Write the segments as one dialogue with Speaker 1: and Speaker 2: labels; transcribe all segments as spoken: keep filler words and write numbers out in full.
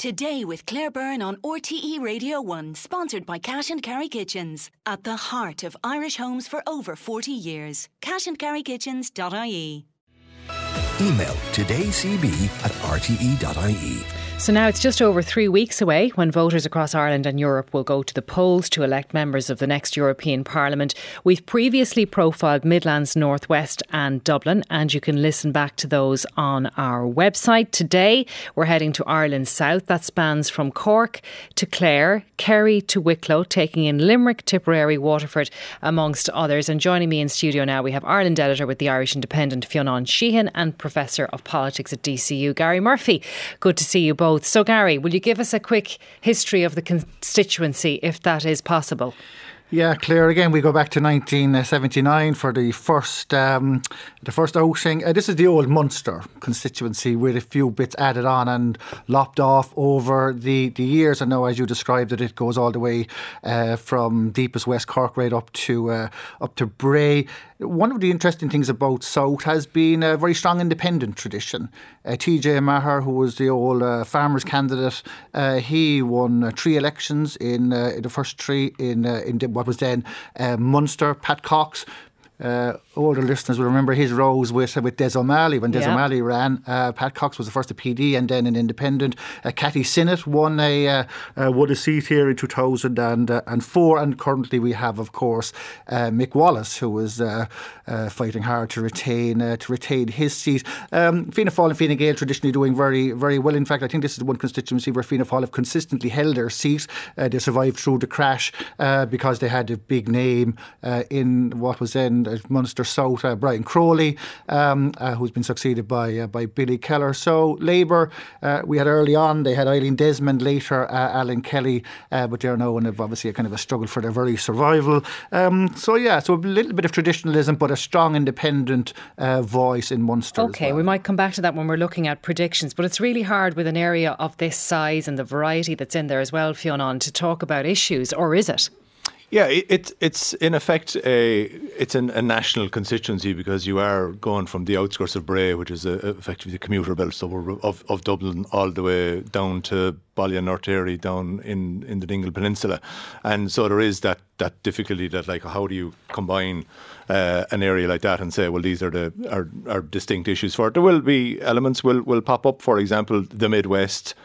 Speaker 1: Today with Claire Byrne on R T E Radio one, sponsored by Cash and Carry Kitchens. At the heart of Irish homes for over forty years. cash and carry kitchens dot I E.
Speaker 2: Email todaycb at r t e dot I E.
Speaker 3: So now it's just over three weeks away when voters across Ireland and Europe will go to the polls to elect members of the next European Parliament. We've previously profiled Midlands, North West and Dublin, and you can listen back to those on our website. Today we're heading to Ireland's south. That spans from Cork to Clare, Kerry to Wicklow, taking in Limerick, Tipperary, Waterford, amongst others. And joining me in studio now, we have Ireland editor with the Irish Independent, Fionn Sheehan, and Professor of Politics at D C U, Gary Murphy. Good to see you both. So Gary, will you give us a quick history of the constituency, if that is possible?
Speaker 4: Yeah, Claire, again, we go back to nineteen seventy-nine for the first um, the first outing. Uh, this is the old Munster constituency with a few bits added on and lopped off over the, the years. And now, as you described it, it goes all the way uh, from deepest West Cork right up to uh, up to Bray. One of the interesting things about South has been a very strong independent tradition. Uh, T J Maher, who was the old uh, farmers candidate, uh, he won uh, three elections in uh, the first three in uh, in what was then uh, Munster. Pat Cox, Uh, older listeners will remember his rows with uh, with Des O'Malley. When Des yeah. O'Malley ran, uh, Pat Cox was the first a P D and then an independent. Uh, Cathy Sinnott won a uh, uh, won a seat here in two thousand four, and currently we have, of course, uh, Mick Wallace, who was uh, uh, fighting hard to retain uh, to retain his seat. Um, Fianna Fáil and Fine Gael traditionally doing very very well. In fact, I think this is the one constituency where Fianna Fáil have consistently held their seat. Uh, they survived through the crash uh, because they had a big name uh, in what was then Munster South, uh, Brian Crowley, um, uh, who's been succeeded by uh, by Billy Keller. So Labour, uh, we had early on, they had Eileen Desmond, later uh, Alan Kelly, uh, but they're now in a, obviously a kind of a struggle for their very survival. Um, so yeah, so a little bit of traditionalism, but a strong independent uh, voice in Munster.
Speaker 3: Okay,
Speaker 4: as well.
Speaker 3: We might come back to that when we're looking at predictions, but it's really hard with an area of this size and the variety that's in there as well, Fionn, to talk about issues, or is it?
Speaker 5: Yeah, it, it, it's in effect a it's an, a national constituency, because you are going from the outskirts of Bray, which is a, effectively the commuter belt suburb of, of Dublin, all the way down to Ballynorterry, down in, in the Dingle Peninsula. And so there is that, that difficulty that, like, how do you combine uh, an area like that and say, well, these are the are, are distinct issues for it. There will be elements will will pop up. For example, the Midwest.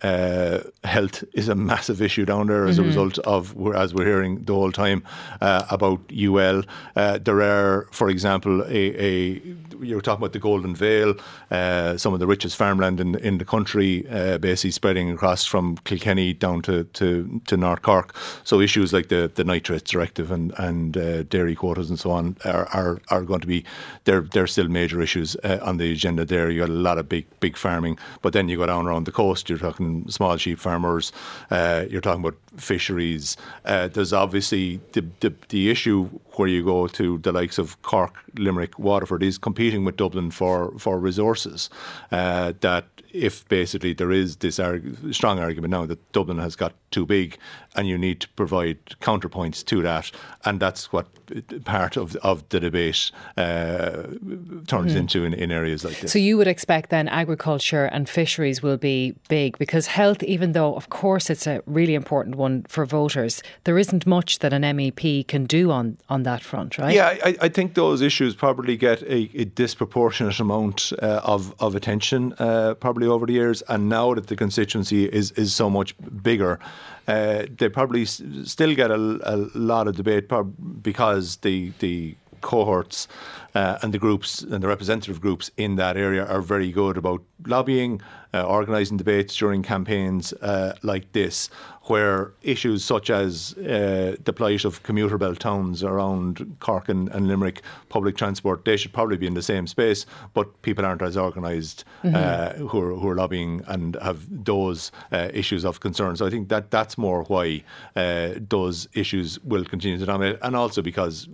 Speaker 5: Uh, health is a massive issue down there as mm-hmm. a result of, as we're hearing the whole time, uh, about U L. Uh, there are, for example, a, a you were talking about the Golden Vale, uh, some of the richest farmland in, in the country, uh, basically spreading across from Kilkenny down to, to, to North Cork. So issues like the, the nitrates directive and, and uh, dairy quotas and so on are, are, are going to be, they're, they're still major issues uh, on the agenda there. You got a lot of big, big farming, but then you go down around the coast, you're talking small sheep farmers, uh, you're talking about fisheries. Uh, there's obviously the, the the issue where you go to the likes of Cork, Limerick, Waterford is competing with Dublin for, for resources. Uh, that if basically there is this arg- strong argument now that Dublin has got too big and you need to provide counterpoints to that, and that's what part of of the debate uh, turns mm. into in, in areas like this.
Speaker 3: So you would expect then agriculture and fisheries will be big, because health, even though of course it's a really important one for voters, there isn't much that an M E P can do on, on that front, right?
Speaker 5: Yeah, I, I think those issues probably get a, a disproportionate amount uh, of, of attention uh, probably over the years, and now that the constituency is, is so much bigger, uh, they probably s- still get a, a lot of debate because the the cohorts uh, and the groups and the representative groups in that area are very good about lobbying, uh, organising debates during campaigns uh, like this, where issues such as uh, the plight of commuter belt towns around Cork and, and Limerick, public transport, they should probably be in the same space, but people aren't as organised mm-hmm. uh, who, are, who are lobbying and have those uh, issues of concern. So I think that that's more why uh, those issues will continue to dominate, and also because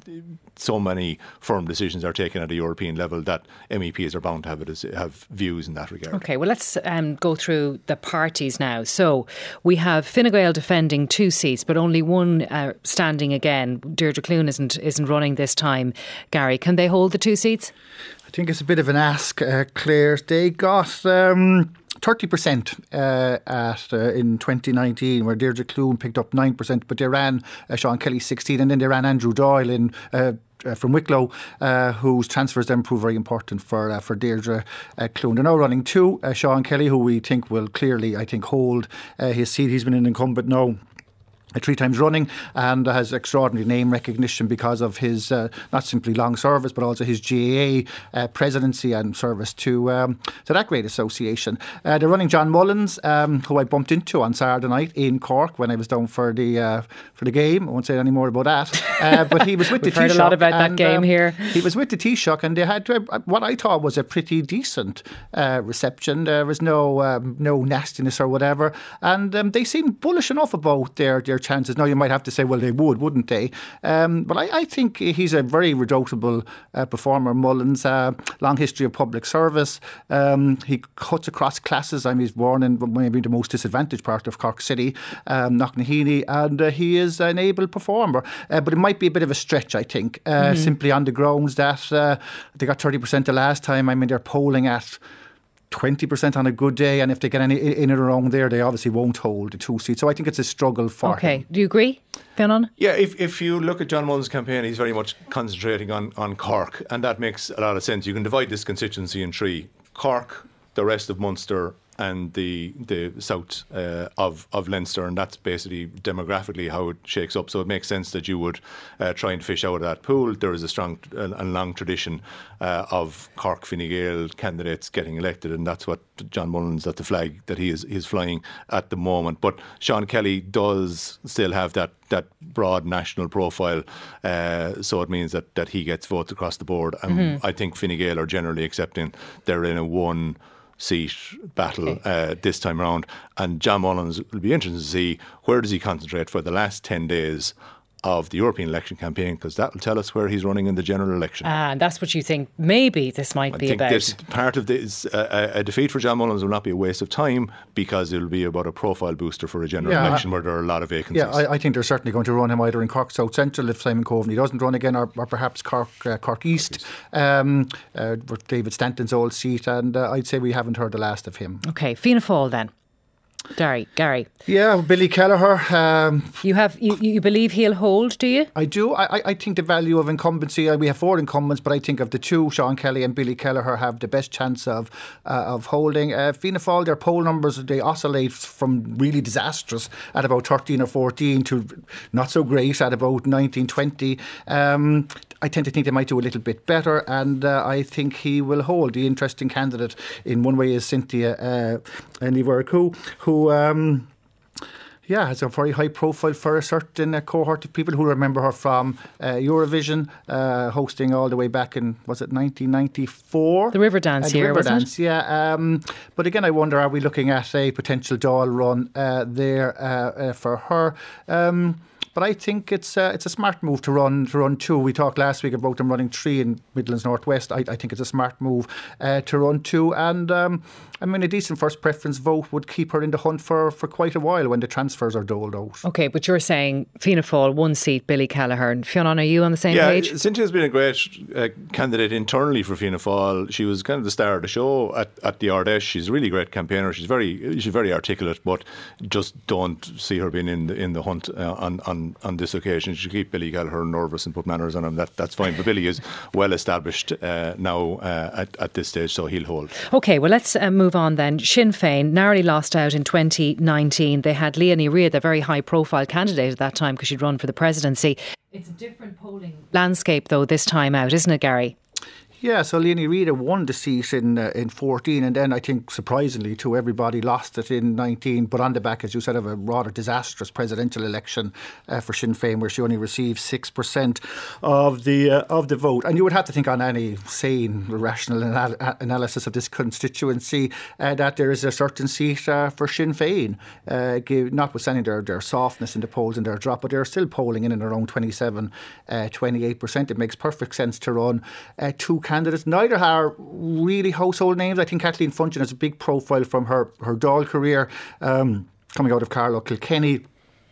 Speaker 5: so many firm decisions are taken at a European level that M E Ps are bound to have, it as, have views in that regard.
Speaker 3: OK, well, let's um, go through the parties now. So we have Fine Gael defending two seats, but only one uh, standing again. Deirdre Clune isn't, isn't running this time. Gary, can they hold the two seats?
Speaker 4: I think it's a bit of an ask, uh, Claire. They got... Um thirty percent uh, at uh, in twenty nineteen, where Deirdre Clune picked up nine percent, but they ran uh, Sean Kelly sixteen, and then they ran Andrew Doyle in uh, Uh, from Wicklow, uh, whose transfers then proved very important for uh, for Deirdre uh, Clune. They're now running two. Uh, Sean Kelly, who we think will clearly, I think, hold uh, his seat. He's been an incumbent now three times running and has extraordinary name recognition because of his uh, not simply long service but also his G A A uh, presidency and service to um, to that great association. Uh, they're running John Mullins, um, who I bumped into on Saturday night in Cork when I was down for the uh, for the game. I won't say any more about that. Uh, but he was with the Taoiseach.
Speaker 3: We've heard a lot about that
Speaker 4: and,
Speaker 3: game
Speaker 4: uh,
Speaker 3: here.
Speaker 4: He was with the Taoiseach and they had uh, what I thought was a pretty decent uh, reception. There was no um, no nastiness or whatever, and um, they seemed bullish enough about their their chances. Now you might have to say, well, they would, wouldn't they? Um, but I, I think he's a very redoubtable uh, performer. Mullins, uh, long history of public service. Um, he cuts across classes. I mean, he's born in maybe the most disadvantaged part of Cork City, um, Knocknaheeny, and uh, he is an able performer. Uh, but it might be a bit of a stretch, I think, uh, mm-hmm. simply on the grounds that uh, they got thirty percent the last time. I mean, they're polling at twenty percent on a good day, and if they get any in and around there, they obviously won't hold the two seats. So I think it's a struggle for
Speaker 3: Okay,
Speaker 4: him.
Speaker 3: do you agree, Fionn?
Speaker 5: Yeah, if if you look at John Mullins' campaign, he's very much concentrating on, on Cork, and that makes a lot of sense. You can divide this constituency in three: Cork, the rest of Munster, and the the south uh, of of Leinster, and that's basically demographically how it shakes up. So it makes sense that you would uh, try and fish out of that pool. There is a strong and long tradition uh, of Cork Fine Gael candidates getting elected, and that's what John Mullins, that's the flag that he is he is flying at the moment. But Sean Kelly does still have that that broad national profile, uh, so it means that that he gets votes across the board. And mm-hmm. I think Fine Gael are generally accepting they're in a one seat battle okay. uh, this time around, and John Mullins will be interesting to see where does he concentrate for the last ten days of the European election campaign, because that will tell us where he's running in the general election.
Speaker 3: Ah, and that's what you think maybe this might
Speaker 5: I
Speaker 3: be
Speaker 5: think
Speaker 3: about.
Speaker 5: This, part of this, uh, a defeat for John Mullins will not be a waste of time, because it will be about a profile booster for a general yeah, election where there are a lot of vacancies.
Speaker 4: Yeah, I, I think they're certainly going to run him either in Cork South Central if Simon Coveney doesn't run again, or, or perhaps Cork uh, Cork East, um, uh, David Stanton's old seat, and uh, I'd say we haven't heard the last of him.
Speaker 3: Okay, Fianna Fáil then. Gary, Gary.
Speaker 4: Yeah, Billy Kelleher. Um,
Speaker 3: you have you, you believe he'll hold, do you?
Speaker 4: I do. I, I think the value of incumbency, we have four incumbents, but I think of the two, Sean Kelly and Billy Kelleher have the best chance of uh, of holding. Uh, Fianna Fáil, their poll numbers, they oscillate from really disastrous at about thirteen or fourteen to not so great at about nineteen, twenty. Um, I tend to think they might do a little bit better, and uh, I think he will hold. The interesting candidate in one way is Cynthia uh, Niverku, who um, yeah, has a very high profile for a certain uh, cohort of people who remember her from uh, Eurovision, uh, hosting all the way back in, was it nineteen ninety-four?
Speaker 3: The Riverdance uh, here, wasn't
Speaker 4: it? Yeah. Um, but again, I wonder, are we looking at a potential Dáil run uh, there uh, uh, for her? Um, But I think it's uh, it's a smart move to run to run two. We talked last week about them running three in Midlands North West. I, I think it's a smart move uh, to run two. And um, I mean, a decent first preference vote would keep her in the hunt for, for quite a while when the transfers are doled out.
Speaker 3: Okay, but you're saying Fianna Fáil, one seat, Billy Kelleher. And Fionn, are you on the same
Speaker 5: yeah,
Speaker 3: page?
Speaker 5: Yeah, Cynthia's been a great uh, candidate internally for Fianna Fáil. She was kind of the star of the show at, at the Ardèche. She's a really great campaigner. She's very she's very articulate, but just don't see her being in the, in the hunt uh, on, on, on this occasion. She should keep Billy Kelleher nervous and put manners on him. That, that's fine. But Billy is well established uh, now uh, at, at this stage, so he'll hold.
Speaker 3: Okay, well, let's uh, move on then. Sinn Féin narrowly lost out in twenty nineteen. They had Leonie Reid, the very high profile candidate at that time because she'd run for the presidency. It's a different polling landscape though this time out, isn't it, Gary?
Speaker 4: Yeah, so Leonie Reid won the seat in uh, in fourteen, and then I think surprisingly to everybody lost it in nineteen, but on the back, as you said, of a rather disastrous presidential election uh, for Sinn Féin, where she only received six percent of the uh, of the vote. And you would have to think on any sane, rational anal- analysis of this constituency uh, that there is a certain seat uh, for Sinn Féin, uh, give, notwithstanding their, their softness in the polls and their drop, but they're still polling in and around twenty-seven, twenty-eight percent. It makes perfect sense to run uh, two candidates. Neither are really household names. I think Kathleen Funchion has a big profile from her, her Dáil career, um, coming out of Carlow Kilkenny.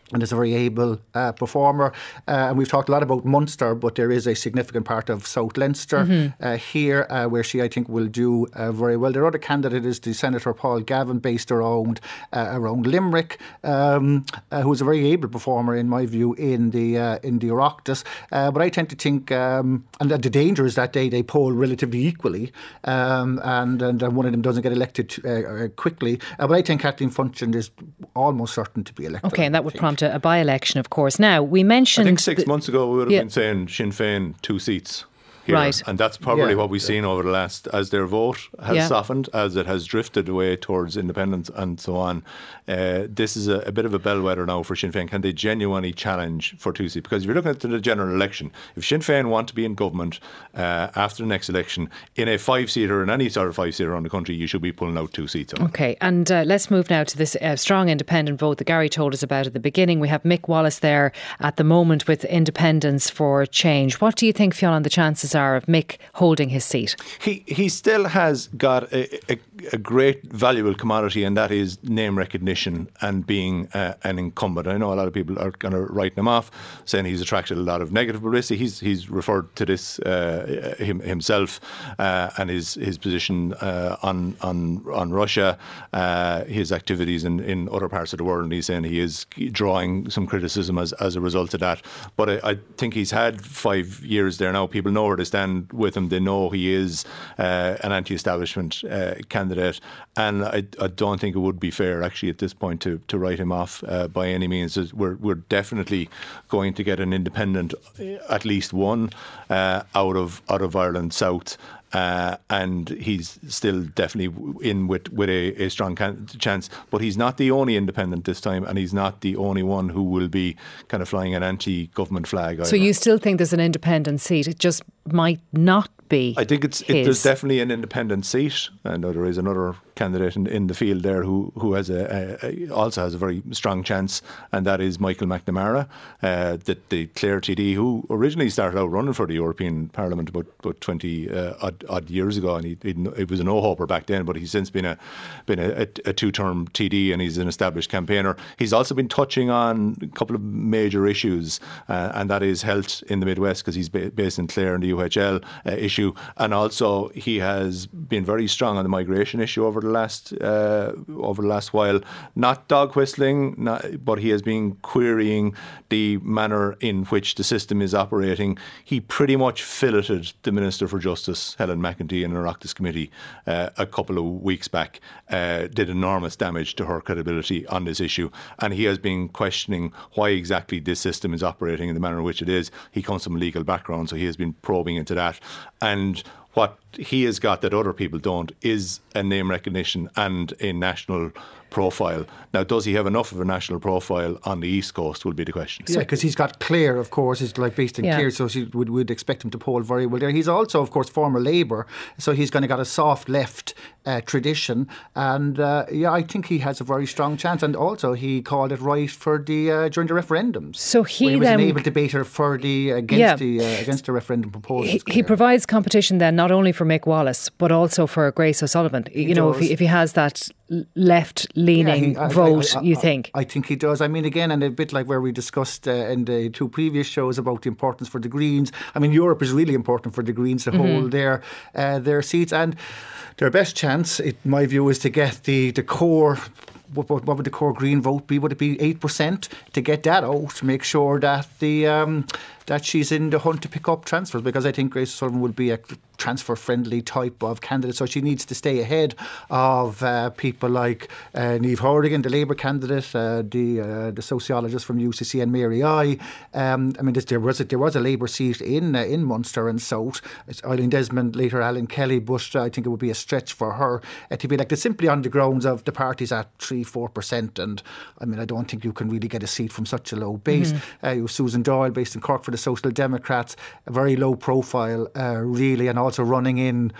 Speaker 4: and is a very able uh, performer. Uh, and we've talked a lot about Munster, but there is a significant part of South Leinster mm-hmm. uh, here uh, where she, I think, will do uh, very well. Their other candidate is the Senator Paul Gavin, based around uh, around Limerick, um, uh, who is a very able performer, in my view, in the uh, in the Oireachtas. Uh, but I tend to think, um, and the danger is that they, they poll relatively equally, um, and, and one of them doesn't get elected uh, quickly. Uh, but I think Kathleen Funchion is almost certain to be elected.
Speaker 3: Okay, and that would prompt a, a by-election, of course. Now, we mentioned...
Speaker 5: I think six
Speaker 3: the,
Speaker 5: months ago we would have
Speaker 3: yeah.
Speaker 5: been saying Sinn Féin two seats here.
Speaker 3: Right.
Speaker 5: And that's probably
Speaker 4: yeah.
Speaker 5: what we've seen over the last, as their vote has
Speaker 3: yeah.
Speaker 5: softened, as it has drifted away towards independence and so on. Uh, this is a, a bit of a bellwether now for Sinn Féin. Can they genuinely challenge for two seats? Because if you're looking at the general election, if Sinn Féin want to be in government uh, after the next election, in a five-seater, in any sort of five-seater around the country, you should be pulling out two seats. On
Speaker 3: okay, and uh, let's move now to this uh, strong independent vote that Gary told us about at the beginning. We have Mick Wallace there at the moment with Independence for Change. What do you think, Fionn, the chances are of Mick holding his seat?
Speaker 5: He he still has got a, a, a great valuable commodity, and that is name recognition and being uh, an incumbent. I know a lot of people are kind of writing him off, saying he's attracted a lot of negative publicity. He's he's referred to this uh, him, himself uh, and his his position uh, on on on Russia, uh, his activities in, in other parts of the world, and he's saying he is drawing some criticism as as a result of that. But I, I think he's had five years there now. People know where they stand with him. They know he is uh, an anti-establishment uh, candidate, and I, I don't think it would be fair actually at this point to, to write him off uh, by any means. We're we're definitely going to get an independent, at least one, uh, out of out of Ireland South. Uh, and he's still definitely in with, with a, a strong can- chance. But he's not the only independent this time, and he's not the only one who will be kind of flying an anti-government flag either.
Speaker 3: So you still think there's an independent seat? It just might not be.
Speaker 5: I think it's it, there's definitely an independent seat. I know there is another candidate in, in the field there who who has a, a, also has a very strong chance, and that is Michael McNamara, uh, the, the Clare T D, who originally started out running for the European Parliament about, about twenty uh, odd, odd years ago, and he, he it was a no-hoper back then, but he's since been a been a, a two-term T D, and he's an established campaigner. He's also been touching on a couple of major issues, uh, and that is health in the Midwest, because he's ba- based in Clare and the U H L uh, issue, and also he has been very strong on the migration issue over the last uh, over the last while. Not dog whistling, not, but he has been querying the manner in which the system is operating. He pretty much filleted the Minister for Justice, Helen McEntee, in an Oireachtas committee uh, a couple of weeks back. Uh, did enormous damage to her credibility on this issue, and he has been questioning why exactly this system is operating in the manner in which it is. He comes from a legal background, so he has been probing into that. And what he has got that other people don't is a name recognition and a national profile. Now, does he have enough of a national profile on the East Coast will be the question.
Speaker 4: Yeah, because he's got Clare, of course. He's like based in yeah. Clare, so she would would expect him to poll very well there. He's also, of course, former Labour, so he's kind of got a soft left uh, tradition. And uh, yeah, I think he has a very strong chance. And also, he called it right for the uh, during the referendums.
Speaker 3: So he,
Speaker 4: he was
Speaker 3: then,
Speaker 4: an able debater for the against yeah. the uh, against the referendum proposals.
Speaker 3: He, he provides competition then not only for Mick Wallace but also for Grace O'Sullivan. You
Speaker 4: he
Speaker 3: know,
Speaker 4: does.
Speaker 3: if he, if he has that left-leaning
Speaker 4: yeah, he,
Speaker 3: vote,
Speaker 4: I, I, I,
Speaker 3: you think?
Speaker 4: I, I think he does. I mean, again, and a bit like where we discussed uh, in the two previous shows about the importance for the Greens. I mean, Europe is really important for the Greens to mm-hmm. hold their uh, their seats, and their best chance, in my view, is to get the, the core. What, what, what would the core Green vote be? Would it be eight percent? To get that out, to make sure that the um, that she's in the hunt to pick up transfers, because I think Grace Sullivan would be a transfer-friendly type of candidate, so she needs to stay ahead of uh, people like uh, Niamh Hourigan, the Labour candidate, uh, the uh, the sociologist from U C C, and Mary I. Um, I mean, this, there was a, there was a Labour seat in uh, in Munster and South. It's Eileen Desmond, later Alan Kelly, but uh, I think it would be a stretch for her uh, to be elected simply on the grounds of the party's at three, four percent, and I mean, I don't think you can really get a seat from such a low base. Mm-hmm. Uh, you have Susan Doyle, based in Cork for the Social Democrats, a very low profile, uh, really, and also running in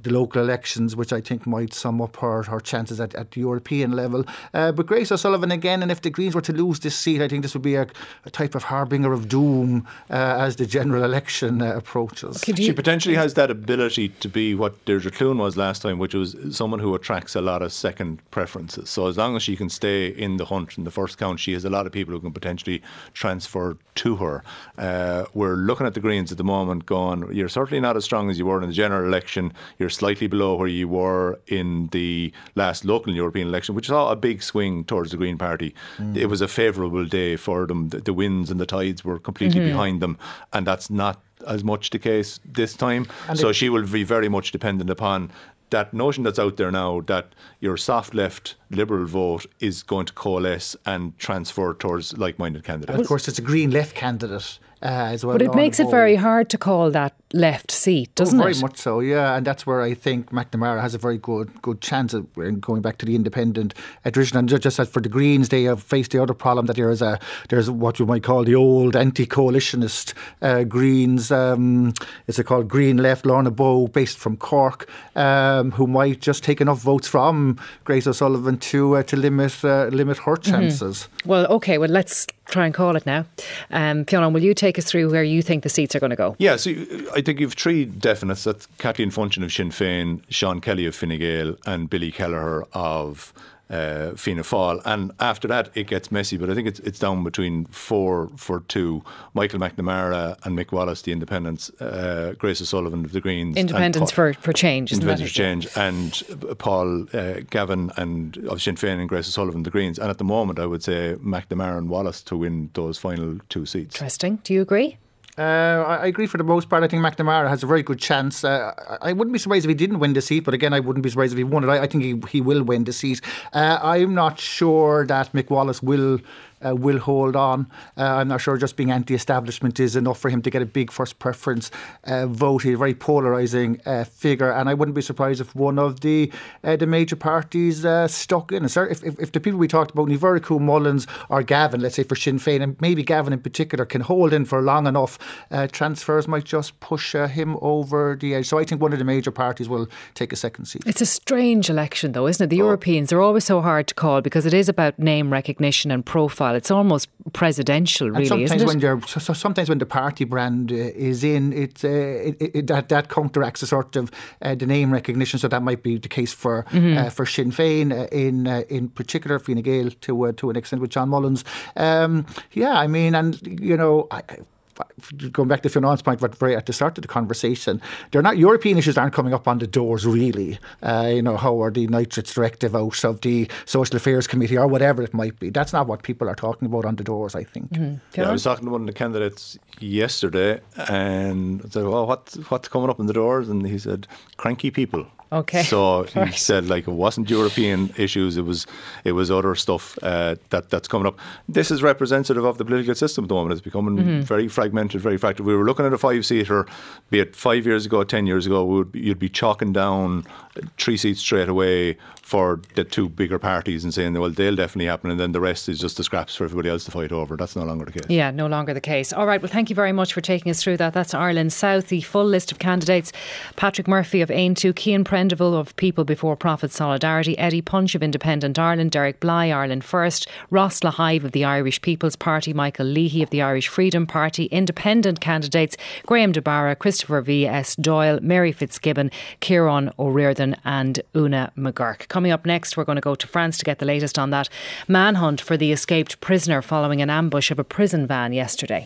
Speaker 4: the local elections, which I think might sum up her, her chances at, at the European level. Uh, but Grace O'Sullivan again, and if the Greens were to lose this seat, I think this would be a, a type of harbinger of doom uh, as the general election uh, approaches.
Speaker 5: She potentially has that ability to be what Deirdre Clune was last time, which was someone who attracts a lot of second preferences. So as long as she can stay in the hunt in the first count, she has a lot of people who can potentially transfer to her. Uh, we're looking at the Greens at the moment going, you're certainly not as strong as you were in the general election. You're slightly below where you were in the last local European election, which saw a big swing towards the Green Party. Mm. It was a favourable day for them. The, the winds and the tides were completely mm-hmm. behind them, and that's not as much the case this time. And so she will be very much dependent upon that notion that's out there now that your soft left Liberal vote is going to coalesce and transfer towards like-minded candidates.
Speaker 4: And of course, it's a Green left candidate uh, as well.
Speaker 3: But it makes it very hard to call that left seat, doesn't
Speaker 4: oh, very
Speaker 3: it?
Speaker 4: Very much so, yeah. And that's where I think McNamara has a very good good chance of going back to the independent tradition. And just as for the Greens, they have faced the other problem that there is a there's what you might call the old anti-coalitionist uh, Greens. Um, is it called Green Left? Lorna Bowe, based from Cork, um, who might just take enough votes from Grace O'Sullivan to uh, to limit uh, limit her chances.
Speaker 3: Mm-hmm. Well, okay. Well, let's try and call it now. Um, Fionn, will you take us through where you think the seats are going to go?
Speaker 5: Yeah, so I think you have three definites. That's Kathleen Funchion of Sinn Féin, Sean Kelly of Fine Gael and Billy Kelleher of uh, Fianna Fáil. And after that it gets messy, but I think it's it's down between four for two. Michael McNamara and Mick Wallace, the Independents, uh, Grace O'Sullivan of the Greens.
Speaker 3: Independents for, for Change, isn't
Speaker 5: Independents for Change, and Paul uh, Gavin and of Sinn Féin and Grace O'Sullivan, the Greens. And at the moment I would say McNamara and Wallace to win those final two seats.
Speaker 3: Interesting. Do you agree?
Speaker 4: Uh, I agree for the most part. I think McNamara has a very good chance. Uh, I wouldn't be surprised if he didn't win the seat, but again, I wouldn't be surprised if he won it. I, I think he, he will win the seat. Uh, I'm not sure that Mick Wallace will Uh, will hold on. Uh, I'm not sure just being anti-establishment is enough for him to get a big first preference uh, vote. He's a very polarising uh, figure, and I wouldn't be surprised if one of the uh, the major parties uh, stuck in. If, if, if the people we talked about, Niverico, Mullins or Gavin, let's say for Sinn Féin, and maybe Gavin in particular, can hold in for long enough, uh, transfers might just push uh, him over the edge. So I think one of the major parties will take a second seat.
Speaker 3: It's a strange election though, isn't it? The oh. Europeans are always so hard to call because it is about name recognition and profile. It's almost presidential, really,
Speaker 4: and sometimes
Speaker 3: isn't it?
Speaker 4: When you're, so, so sometimes when the party brand uh, is in, it, uh, it, it that that counteracts a sort of uh, the name recognition. So that might be the case for mm-hmm. uh, for Sinn Féin uh, in uh, in particular, Fine Gael to uh, to an extent with John Mullins. Um, yeah, I mean, and you know. I, Going back to Fionn's point, but very at the start of the conversation, they're not European issues aren't coming up on the doors really. Uh, you know, how are the nitrates directive out of the Social Affairs Committee or whatever it might be? That's not what people are talking about on the doors, I think.
Speaker 3: Mm-hmm.
Speaker 5: Yeah, I was talking to one of the candidates yesterday, and I said, "Well, what what's coming up on the doors?" And he said, "Cranky people."
Speaker 3: Okay.
Speaker 5: So he right. said, like, it wasn't European issues; it was it was other stuff uh, that that's coming up. This is representative of the political system at the moment. It's becoming mm-hmm. very fragmented, very fractured. We were looking at a five-seater, be it five years ago, ten years ago, would you'd be chalking down three seats straight away for the two bigger parties and saying, well, they'll definitely happen, and then the rest is just the scraps for everybody else to fight over. That's no longer the case.
Speaker 3: Yeah, no longer the case. All right, well, thank you very much for taking us through that. That's Ireland South. The full list of candidates: Patrick Murphy of Aontú, Cian Prendeville of People Before Profit Solidarity, Eddie Punch of Independent Ireland, Derek Bly, Ireland First, Ross Lahive of the Irish People's Party, Michael Leahy of the Irish Freedom Party. Independent candidates: Graham De Barra, Christopher V S Doyle, Mary Fitzgibbon, Kieran O'Riordan and Una McGurk. Coming up next, we're going to go to France to get the latest on that manhunt for the escaped prisoner following an ambush of a prison van yesterday.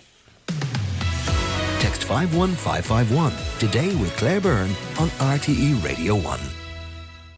Speaker 2: Text five one five five one today with Claire Byrne on R T E Radio one.